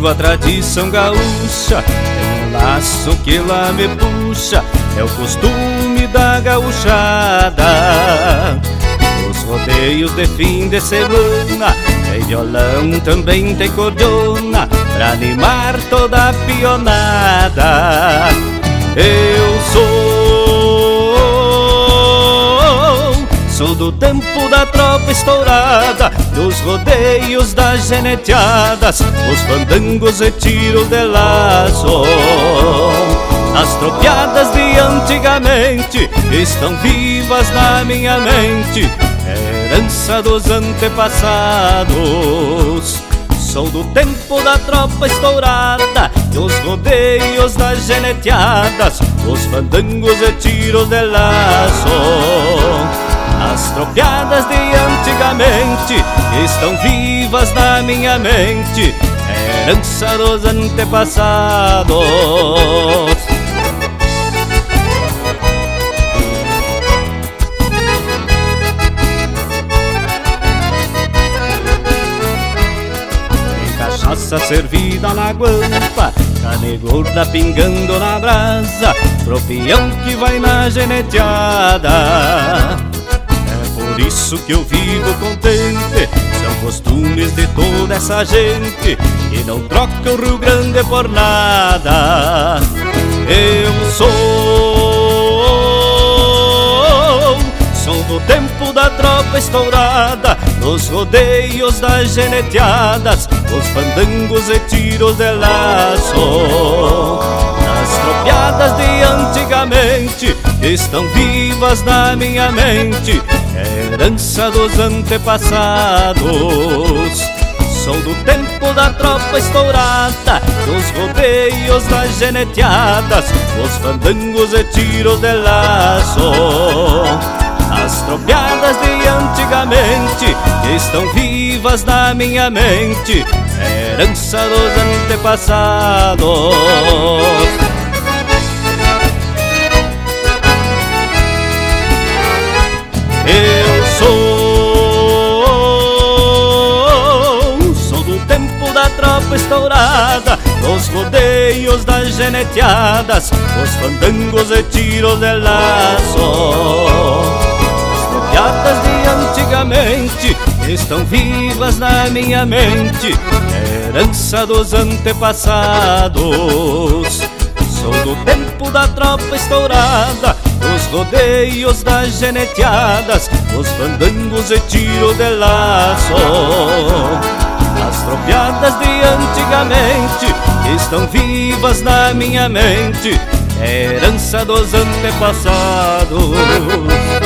a tradição gaúcha, tem um laço que lá me puxa, é o costume da gauchada. Os rodeios de fim de semana, tem violão, também tem cordiona, pra animar toda a pionada. Eu sou do tempo da tropa estourada, dos rodeios das geneteadas, os fandangos e tiros de laço. As tropiadas de antigamente estão vivas na minha mente, herança dos antepassados. Sou do tempo da tropa estourada, dos rodeios das geneteadas, os fandangos e tiros de laço. As tropiadas de antigamente estão vivas na minha mente, herança dos antepassados. Cachaça servida na guampa, carne gorda pingando na brasa, tropião que vai na geneteada. É por isso que eu vivo contente, são costumes de toda essa gente que não troca o Rio Grande por nada. Eu sou do tempo da tropa estourada, dos rodeios das geneteadas, os fandangos e tiros de laço. As tropiadas de antigamente estão vivas na minha mente, herança dos antepassados. Sou do tempo da tropa estourada, dos rodeios das geneteadas, os fandangos e tiros de laço. As tropiadas de antigamente estão vivas na minha mente, herança dos antepassados. Eu sou do tempo da tropa estourada, dos rodeios das geneteadas, os fandangos e tiros de laço. Tropiadas de antigamente estão vivas na minha mente, herança dos antepassados. Sou do tempo da tropa estourada, dos rodeios das geneteadas, os fandangos e tiro de laço. As tropiadas de antigamente estão vivas na minha mente, herança dos antepassados.